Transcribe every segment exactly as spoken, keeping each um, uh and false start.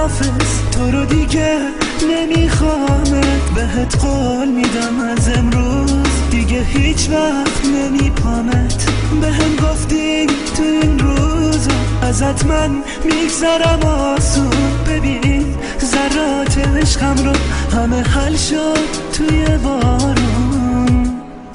خداحافظ تو رو دیگه نمیخوامت، بهت قول میدم از امروز دیگه هیچ وقت نمیپامت. بهم گفتی تو این روزا ازت من میگذرم آسون، ببین ذرات عشقم رو همه حل شد توی بارون.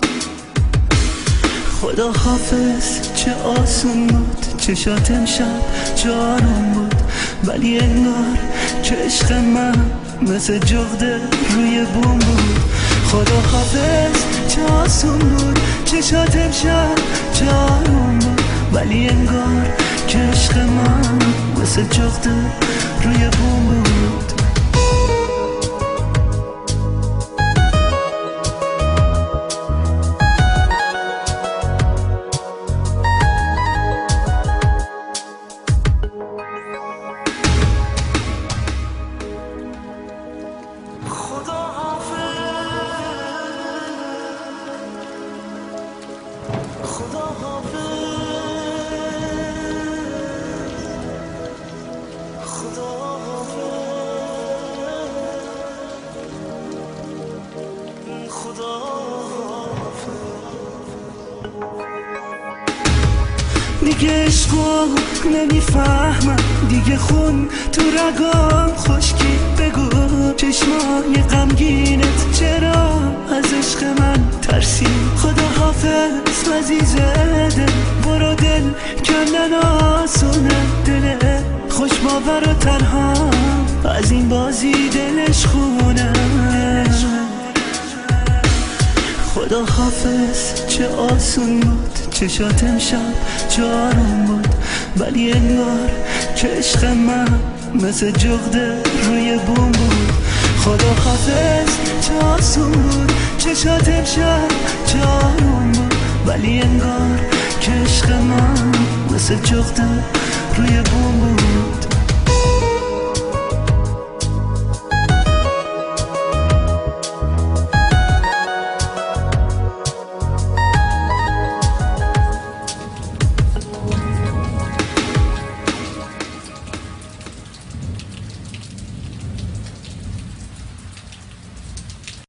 خدا حافظ چه آسون بود، چشات امشب جارم بود، ولی انگار که عشق من مثل جغده روی بوم بود. خدا حافظ چه آسون بود، چشات امشب جارم بود، ولی انگار که عشق من مثل جغده روی بوم بود. دیگه عشقو نمیفهمم، دیگه خون تو رگام خشکی، بگو چشمای غمگینت چرا از عشق من ترسی. خدا حافظ عزیز دل، برو دل کندن آسونه، دل خوش باور و تنها از این بازی دلش خونه. خدا حافظ چه آسون بود، چشات امشب جارم بود، ولی انگار که عشق من مثل جغده روی بوم بود. خدا حافظ چه آسون بود، چشات امشب جارم بود، ولی انگار که عشق من مثل جغده روی بوم بود.